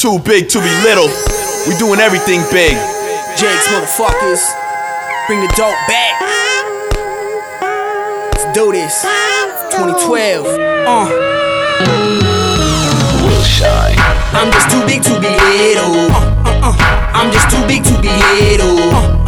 Too big to be little. We doing everything big. Jakes, motherfuckers. Bring the dope back. Let's do this. 2012. Will shine. I'm just too big to be little. I'm just too big to be little.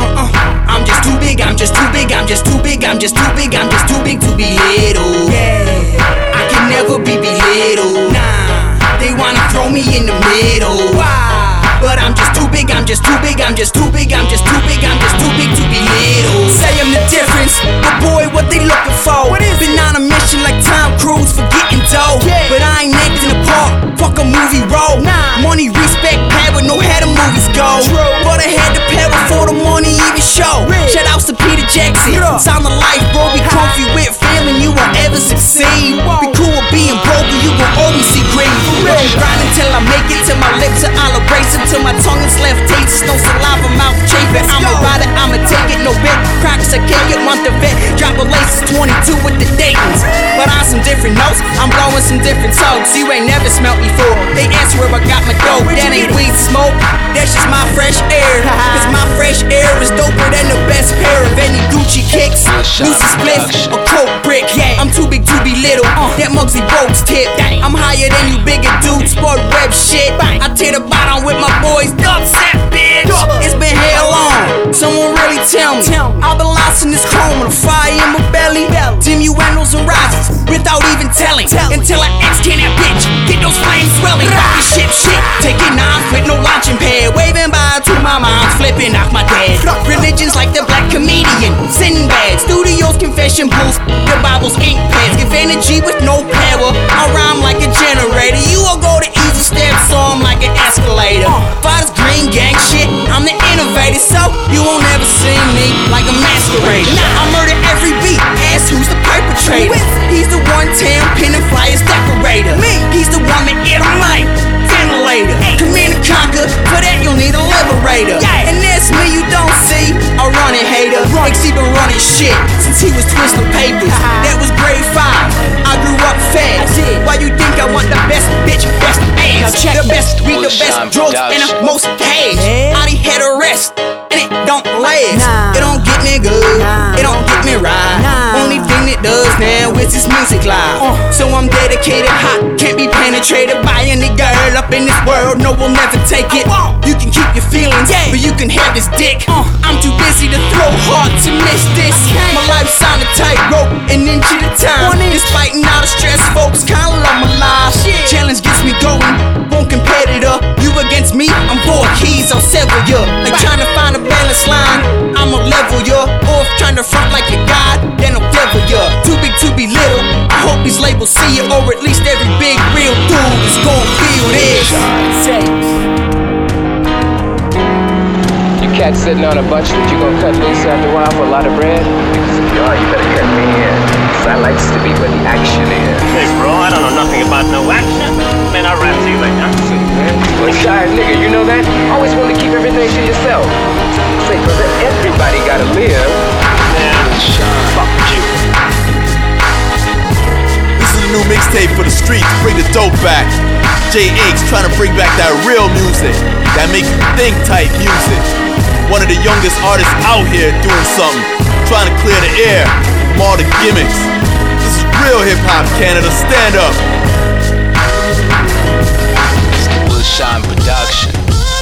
I'm just too big, I'm just too big, I'm just too big, I'm just too big, I'm just too big to be little. Yeah, I can never be belittled. Nah, they wanna throw me in the middle. But I'm just too big, I'm just too big, I'm just too big, I'm just too big, I'm just too big to be little. Say I'm the difference, but boy, what they looking for? Been on a mission like Tom Cruise for getting dough. But I ain't acting a part, fuck a movie role. Money, respect, pad with no head of movies go. But I had to pay before the money even show. Shout outs to Peter Jackson, sound of life, bro. Be comfy with failing, you won't ever succeed. Be cool with being broken, you gon' always see green. I'm grinding till I make it, till my lips are all abrasive, till my tongue is left tasteless, no saliva, mouth chafing. I'm a rider, I'ma take it, no bet. Crackers, I can't get want the vet. Drop a laces, 22 with the Daytons. But on some different notes, I'm blowing some different toes. You ain't never smelt before. They ask where I got my dope. That ain't weed smoke, that's just my fresh air. Cause my fresh air is doper than the best pair of any Gucci kicks, Lucy spliff, or coke brick. I'm too big to be little, that Muggsy Bogues tip. I'm higher than you bigger dudes, sport web shit. I tear the bottom with my boys, dubstep, bitch. It's been hell long, someone really tell me. I've been lost in this chrome with a fire in my belly. Diminuendos and rises, without even telling. Until I X-can that bitch, get those flames swelling. Fucking shit, taking off with no launching pad. Waving by to my mom's, flipping off my dad. Religions like the black comedian, Sinbad. Studios, confession booths, the Bible's ink pads. Give energy with no power, I rhyme like a generator. You will go to easy steps, so I'm like an escalator. Father's green gang shit, I'm the innovator, so you won't ever see me like a masquerader. I murder every beat, ask who's the perpetrator. He's the one town pin and flyers decorator. He's the one that eat a mic, ventilator. Command and conquer, for that you'll need a liberator. And that's me you don't see, a running hater. X been running shit since he was twisting papers. That was grade 5, I grew up fast. Why you think I want the best bitch, best ass? The best weed, the best drugs, and the most cash. I done had a rest, and it don't last. It don't get me good, it don't get me right. Only thing it does now is this music live. So I'm dedicated, hot, can't be penetrated by any girl up in this world. No, we'll never take it. You can keep your feelings, but you can have this dick. I'm too busy to throw hard to miss this. My life's on a tightrope, an inch at a time. Despite all the stress, folks kinda love my life. Challenge gets me going, won't competitor. You against me, I'm 4 keys, I'll sever ya. Like trying to find a balance line, I'ma level ya. Or if trying to front like a god, then I'll devil ya. Too big to be little, I hope these labels see it. Or at least every big real dude is gon' feel this. You cats sitting on a bunch that you gonna cut loose after a while for a lot of bread? Because if you are, you better cut me in. Cause I likes to be where the action is. Hey bro, I don't know nothing about no action. Man, I rap to you like that. See, man. Well, shy nigga, you know that? Always want to keep everything to yourself. Say, cause everybody gotta live. Man, fuck you. This is a new mixtape for the streets. Bring the dope back. J H trying to bring back that real music, that make you think type music. One of the youngest artists out here doing something, trying to clear the air from all the gimmicks. This is real hip hop, Canada. Stand up. Will Shine Production.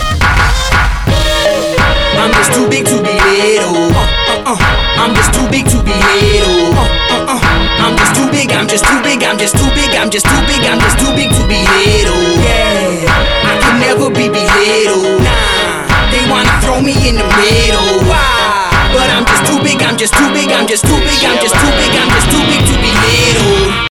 I'm just too big to be little. I'm just too big to be little. I'm just too big, I'm just too big, I'm just too big, I'm just too big, I'm just too big to be little. Yeah, I can never be belittled. Nah, they wanna throw me in the middle. But I'm just too big, I'm just too big, I'm just too big, I'm just too big, I'm just too big to be little.